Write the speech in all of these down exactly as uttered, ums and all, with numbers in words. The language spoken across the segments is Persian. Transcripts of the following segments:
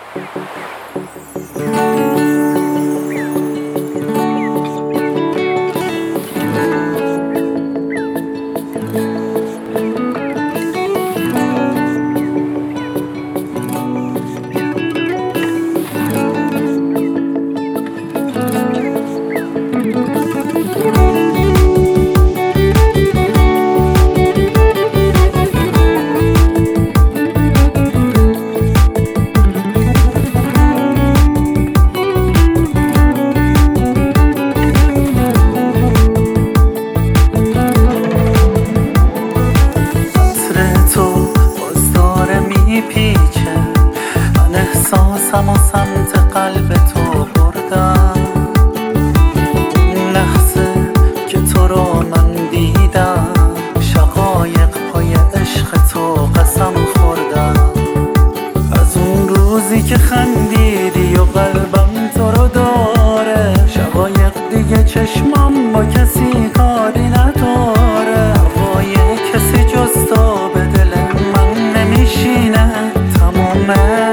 احساسم و سمت قلب تو بردم. اون لحظه که تو رو من دیدم، شقایق پای عشق تو قسم خوردم. از اون روزی که خندیدی و قلبم تو رو داره، شقایق دیگه چشمم با کسی کاری نداره. هوای کسی جز تو به دل من نمیشینه، تمومه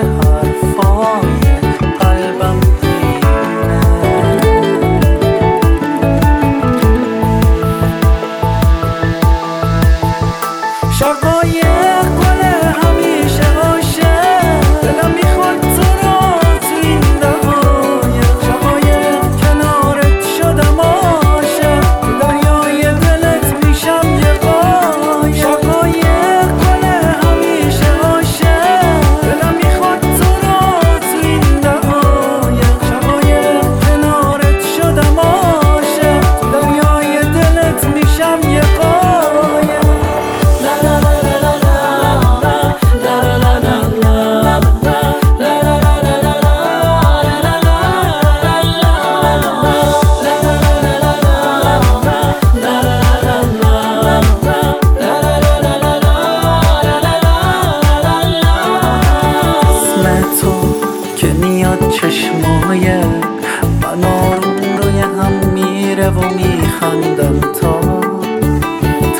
چشمای من آروم روی هم میره و میخندم تا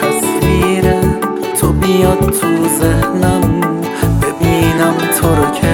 تصویر تو بیاد تو ذهنم، ببینم تو رو که